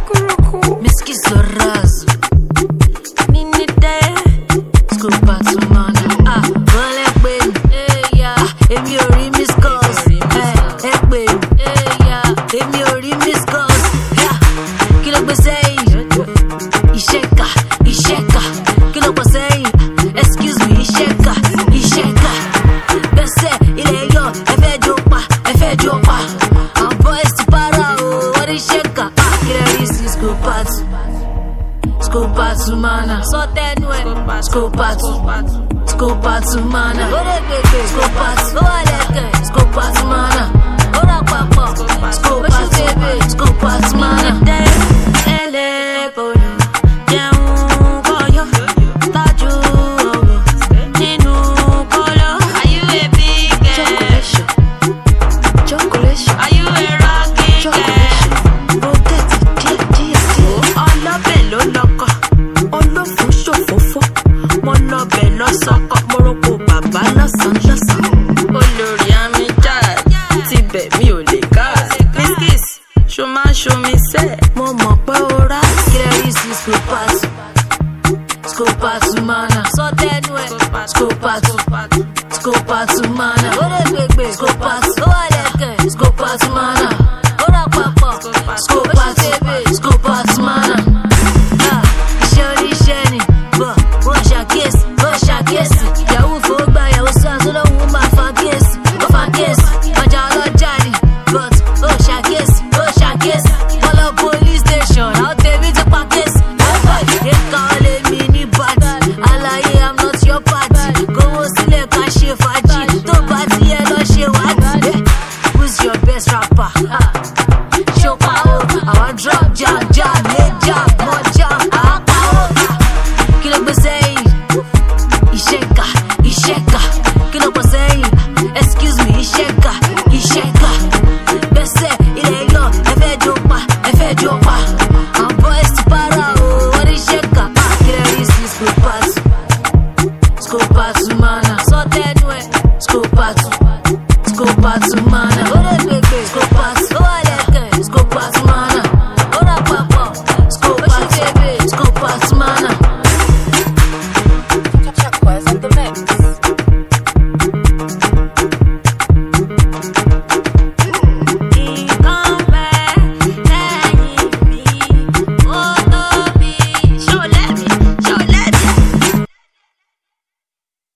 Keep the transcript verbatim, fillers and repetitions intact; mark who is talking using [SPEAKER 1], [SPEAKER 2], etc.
[SPEAKER 1] Miski Zorazo Nini de Scoop out to mana. Ah, wale baby. Eh ya. Emi ori miss calls. Eh, eh baby. Eh ya. Emi ori miss calls. Ya. Kilo gbe seyin. Isheka, isheka. Kilo gbe seyin. Excuse me, isheka, isheka. Bese ile yo, e fe jo pa, e fe jo pa. Our boys to para o, what isheka. Ah, kilo risi scoop out. Scoop out to mana. So ten way. Scoop out. Scoop out to mana. Scoop out. Scoop out to mana. Scoop out baby. Scoop out to mana. Ele bolo. Jeun koyo. Taju owo. Ninu kolo. Are you a big girl? Chocolate. Are you a rocking girl? Rotate it, dear, dear, dear. All of it, lo loco. All of it, shofofo. Mo lọ bẹ̀ lọ́sọ̀kọ̀, mo roko bàbá lọ́sàn lọ́sàn. Olórí àmì jà, tibẹ̀ mi ò lè ká. Miskis, ṣo máa ṣo mi sẹ́? Mo mọ̀ pé o rà. Kílẹ̀rì sí scoop out. Scoop out mana. Sọ tẹnu ẹ̀. Scoop out. Scoop out mana. Ó lè gbègbè. Scoop out. Ó wà lẹ́kẹ̀. Scoop out mana. Ó rà papọ̀. Scoop out. Scoop out mana. Ah, iṣẹ́ oníṣẹ́ ni. Bọ̀, wọ́n ṣàkíyèsí. Wọ́n ṣàkíyèsí. Yahoo fowó gba yahoo sars olóhùn máa fa kíyèsí. Ó fa kíyèsí. Ọjà ọlọ́jà ni. But ó ṣàkíyèsí. Ó ṣàkíyèsí. Wọ́n lọ police station. Àwọn tèmi ti pa kíyèsí. Ẹ̀ka ọ̀lẹ́ mi ní bàtì. Àlàyé I'm not your party. Kówó sílẹ̀ ká ṣe fàájì. Tó bá ti yẹ lọ ṣe wádìí. Who's your best rapper? Ṣọpa o. Àwọn drop jam jam lé jam mọ́ jam. Àápa o. Kí ló gbé sẹ́yìn? Isheka, isheka. Kí ló gbé sẹ́yìn? Excuse me, isheka, isheka. Bẹ́sẹ̀ ilé yọ, ẹ fẹ́ jó pa, ẹ fẹ́ jó pa. Our boys ti para o, wọ́n ní isheka. Kí lè rí sí scoop out? Scoop out mana. Sọ tẹnu ẹ̀. Scoop out. Scoop out